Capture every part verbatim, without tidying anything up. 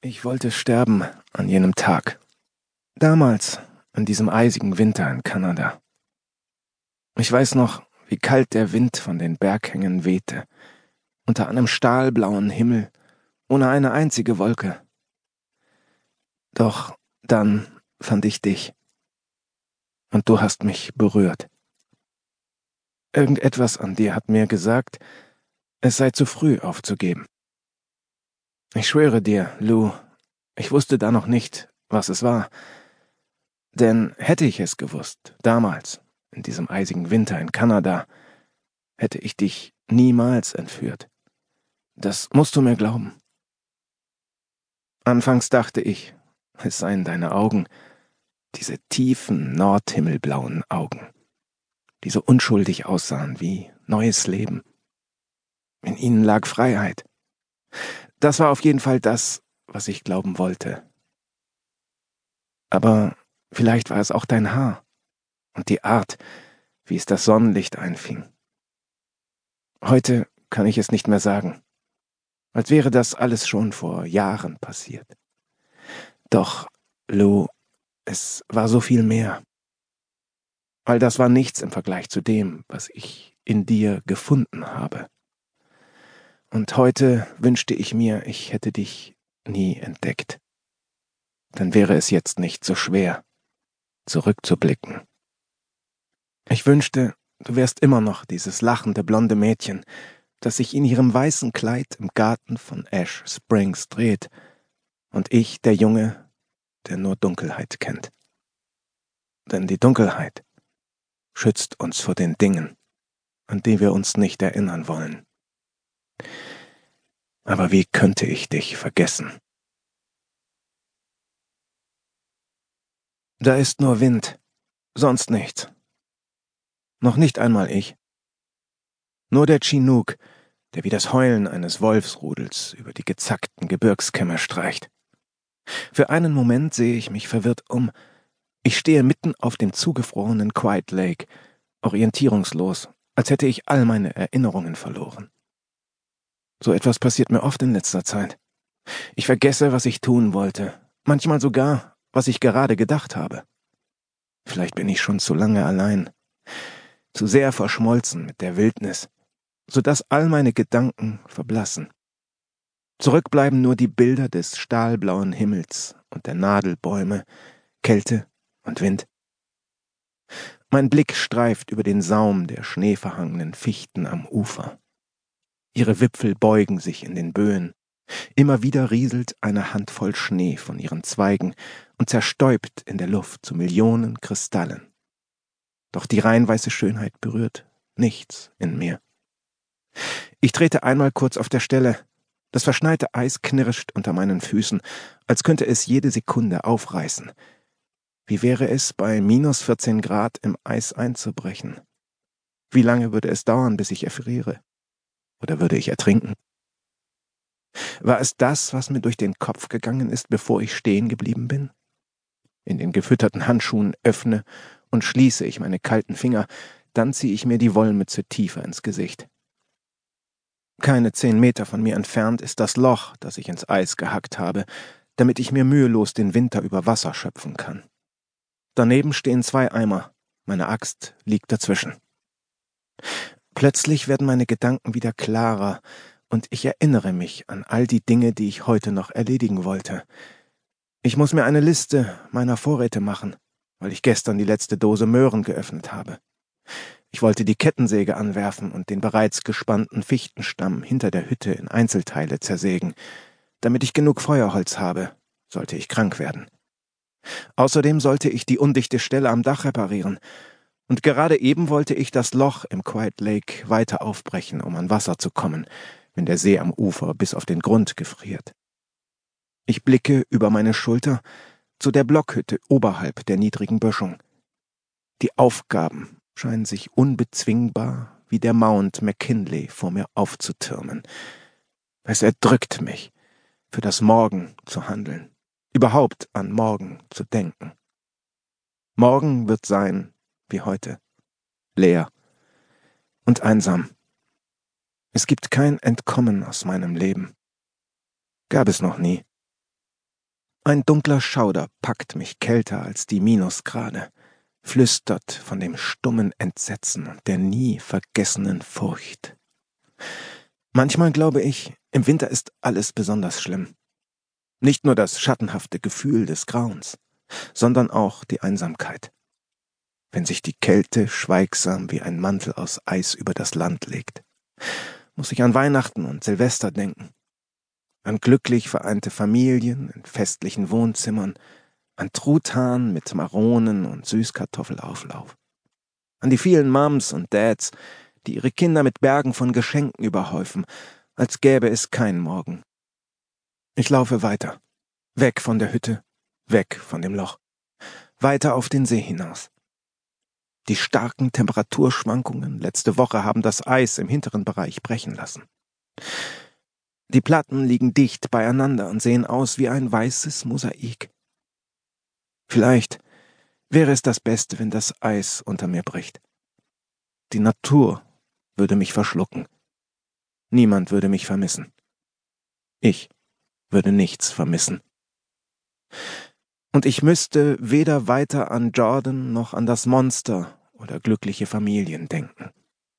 Ich wollte sterben an jenem Tag. Damals, an diesem eisigen Winter in Kanada. Ich weiß noch, wie kalt der Wind von den Berghängen wehte, unter einem stahlblauen Himmel, ohne eine einzige Wolke. Doch dann fand ich dich. Und du hast mich berührt. Irgendetwas an dir hat mir gesagt, es sei zu früh aufzugeben. Ich schwöre dir, Lou, ich wusste da noch nicht, was es war. Denn hätte ich es gewusst, damals, in diesem eisigen Winter in Kanada, hätte ich dich niemals entführt. Das musst du mir glauben. Anfangs dachte ich, es seien deine Augen, diese tiefen, nordhimmelblauen Augen, die so unschuldig aussahen wie neues Leben. In ihnen lag Freiheit. Das war auf jeden Fall das, was ich glauben wollte. Aber vielleicht war es auch dein Haar und die Art, wie es das Sonnenlicht einfing. Heute kann ich es nicht mehr sagen, als wäre das alles schon vor Jahren passiert. Doch, Lou, es war so viel mehr. All das war nichts im Vergleich zu dem, was ich in dir gefunden habe. Und heute wünschte ich mir, ich hätte dich nie entdeckt. Dann wäre es jetzt nicht so schwer, zurückzublicken. Ich wünschte, du wärst immer noch dieses lachende blonde Mädchen, das sich in ihrem weißen Kleid im Garten von Ash Springs dreht, und ich der Junge, der nur Dunkelheit kennt. Denn die Dunkelheit schützt uns vor den Dingen, an die wir uns nicht erinnern wollen. Aber wie könnte ich dich vergessen? Da ist nur Wind, sonst nichts. Noch nicht einmal ich. Nur der Chinook, der wie das Heulen eines Wolfsrudels über die gezackten Gebirgskämme streicht. Für einen Moment sehe ich mich verwirrt um. Ich stehe mitten auf dem zugefrorenen Quiet Lake, orientierungslos, als hätte ich all meine Erinnerungen verloren. So etwas passiert mir oft in letzter Zeit. Ich vergesse, was ich tun wollte, manchmal sogar, was ich gerade gedacht habe. Vielleicht bin ich schon zu lange allein, zu sehr verschmolzen mit der Wildnis, sodass all meine Gedanken verblassen. Zurückbleiben nur die Bilder des stahlblauen Himmels und der Nadelbäume, Kälte und Wind. Mein Blick streift über den Saum der schneeverhangenen Fichten am Ufer. Ihre Wipfel beugen sich in den Böen. Immer wieder rieselt eine Handvoll Schnee von ihren Zweigen und zerstäubt in der Luft zu Millionen Kristallen. Doch die reinweiße Schönheit berührt nichts in mir. Ich trete einmal kurz auf der Stelle. Das verschneite Eis knirscht unter meinen Füßen, als könnte es jede Sekunde aufreißen. Wie wäre es, bei minus vierzehn Grad im Eis einzubrechen? Wie lange würde es dauern, bis ich erfriere? Oder würde ich ertrinken? War es das, was mir durch den Kopf gegangen ist, bevor ich stehen geblieben bin? In den gefütterten Handschuhen öffne und schließe ich meine kalten Finger, dann ziehe ich mir die Wollmütze tiefer ins Gesicht. Keine zehn Meter von mir entfernt ist das Loch, das ich ins Eis gehackt habe, damit ich mir mühelos den Winter über Wasser schöpfen kann. Daneben stehen zwei Eimer, meine Axt liegt dazwischen. Plötzlich werden meine Gedanken wieder klarer, und ich erinnere mich an all die Dinge, die ich heute noch erledigen wollte. Ich muss mir eine Liste meiner Vorräte machen, weil ich gestern die letzte Dose Möhren geöffnet habe. Ich wollte die Kettensäge anwerfen und den bereits gespannten Fichtenstamm hinter der Hütte in Einzelteile zersägen, damit ich genug Feuerholz habe, sollte ich krank werden. Außerdem sollte ich die undichte Stelle am Dach reparieren, und gerade eben wollte ich das Loch im Quiet Lake weiter aufbrechen, um an Wasser zu kommen, wenn der See am Ufer bis auf den Grund gefriert. Ich blicke über meine Schulter zu der Blockhütte oberhalb der niedrigen Böschung. Die Aufgaben scheinen sich unbezwingbar wie der Mount McKinley vor mir aufzutürmen. Es erdrückt mich, für das Morgen zu handeln, überhaupt an morgen zu denken. Morgen wird sein wie heute, leer und einsam. Es gibt kein Entkommen aus meinem Leben. Gab es noch nie. Ein dunkler Schauder packt mich kälter als die Minusgrade, flüstert von dem stummen Entsetzen und der nie vergessenen Furcht. Manchmal glaube ich, im Winter ist alles besonders schlimm. Nicht nur das schattenhafte Gefühl des Grauens, sondern auch die Einsamkeit. Wenn sich die Kälte schweigsam wie ein Mantel aus Eis über das Land legt, muss ich an Weihnachten und Silvester denken. An glücklich vereinte Familien in festlichen Wohnzimmern, an Truthahn mit Maronen und Süßkartoffelauflauf, an die vielen Mums und Dads, die ihre Kinder mit Bergen von Geschenken überhäufen, als gäbe es keinen Morgen. Ich laufe weiter, weg von der Hütte, weg von dem Loch, weiter auf den See hinaus. Die starken Temperaturschwankungen letzte Woche haben das Eis im hinteren Bereich brechen lassen. Die Platten liegen dicht beieinander und sehen aus wie ein weißes Mosaik. Vielleicht wäre es das Beste, wenn das Eis unter mir bricht. Die Natur würde mich verschlucken. Niemand würde mich vermissen. Ich würde nichts vermissen. Und ich müsste weder weiter an Jordan noch an das Monster oder glückliche Familien denken.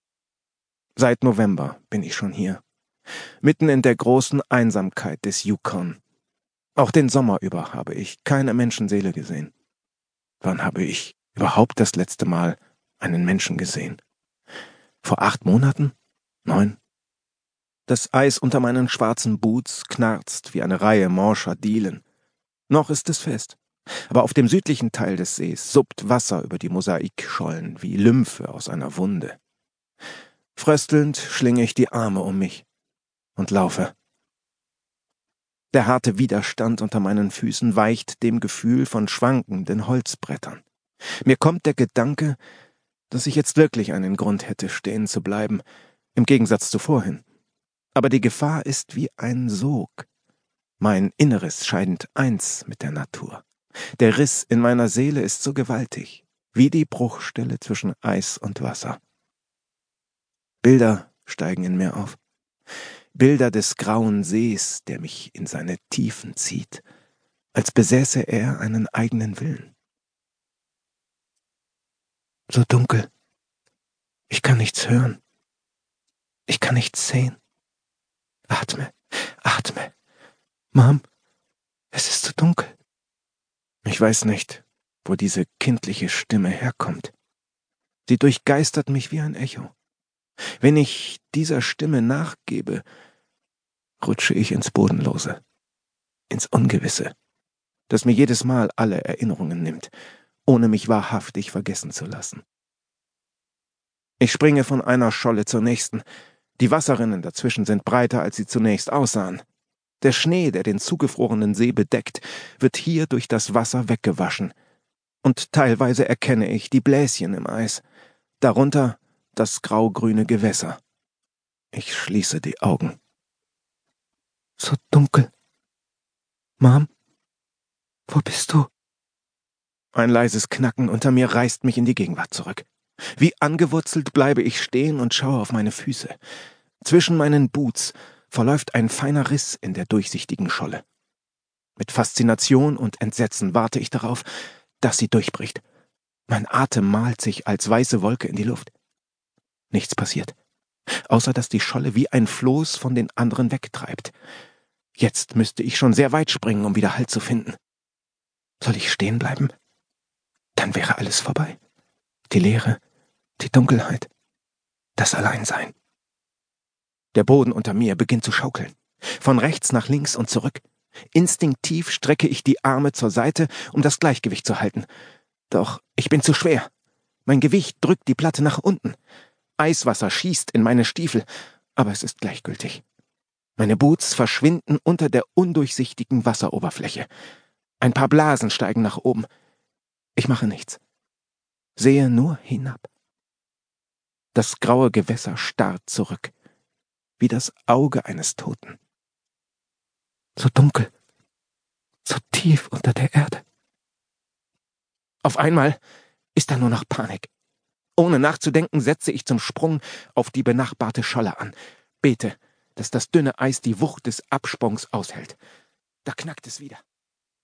Seit November bin ich schon hier, mitten in der großen Einsamkeit des Yukon. Auch den Sommer über habe ich keine Menschenseele gesehen. Wann habe ich überhaupt das letzte Mal einen Menschen gesehen? Vor acht Monaten? Neun? Das Eis unter meinen schwarzen Boots knarzt wie eine Reihe morscher Dielen. Noch ist es fest. Aber auf dem südlichen Teil des Sees suppt Wasser über die Mosaikschollen wie Lymphe aus einer Wunde. Fröstelnd schlinge ich die Arme um mich und laufe. Der harte Widerstand unter meinen Füßen weicht dem Gefühl von schwankenden Holzbrettern. Mir kommt der Gedanke, dass ich jetzt wirklich einen Grund hätte, stehen zu bleiben, im Gegensatz zu vorhin. Aber die Gefahr ist wie ein Sog. Mein Inneres scheint eins mit der Natur. Der Riss in meiner Seele ist so gewaltig, wie die Bruchstelle zwischen Eis und Wasser. Bilder steigen in mir auf. Bilder des grauen Sees, der mich in seine Tiefen zieht, als besäße er einen eigenen Willen. So dunkel. Ich kann nichts hören. Ich kann nichts sehen. Atme, atme. Mom, es ist so dunkel. Ich weiß nicht, wo diese kindliche Stimme herkommt. Sie durchgeistert mich wie ein Echo. Wenn ich dieser Stimme nachgebe, rutsche ich ins Bodenlose, ins Ungewisse, das mir jedes Mal alle Erinnerungen nimmt, ohne mich wahrhaftig vergessen zu lassen. Ich springe von einer Scholle zur nächsten. Die Wasserrinnen dazwischen sind breiter, als sie zunächst aussahen. Der Schnee, der den zugefrorenen See bedeckt, wird hier durch das Wasser weggewaschen. Und teilweise erkenne ich die Bläschen im Eis, darunter das graugrüne Gewässer. Ich schließe die Augen. So dunkel. Mom, wo bist du? Ein leises Knacken unter mir reißt mich in die Gegenwart zurück. Wie angewurzelt bleibe ich stehen und schaue auf meine Füße. Zwischen meinen Boots verläuft ein feiner Riss in der durchsichtigen Scholle. Mit Faszination und Entsetzen warte ich darauf, dass sie durchbricht. Mein Atem malt sich als weiße Wolke in die Luft. Nichts passiert, außer dass die Scholle wie ein Floß von den anderen wegtreibt. Jetzt müsste ich schon sehr weit springen, um wieder Halt zu finden. Soll ich stehen bleiben? Dann wäre alles vorbei. Die Leere, die Dunkelheit, das Alleinsein. Der Boden unter mir beginnt zu schaukeln. Von rechts nach links und zurück. Instinktiv strecke ich die Arme zur Seite, um das Gleichgewicht zu halten. Doch ich bin zu schwer. Mein Gewicht drückt die Platte nach unten. Eiswasser schießt in meine Stiefel, aber es ist gleichgültig. Meine Boots verschwinden unter der undurchsichtigen Wasseroberfläche. Ein paar Blasen steigen nach oben. Ich mache nichts. Sehe nur hinab. Das graue Gewässer starrt zurück, wie das Auge eines Toten. So dunkel, so tief unter der Erde. Auf einmal ist da nur noch Panik. Ohne nachzudenken setze ich zum Sprung auf die benachbarte Scholle an. Bete, dass das dünne Eis die Wucht des Absprungs aushält. Da knackt es wieder.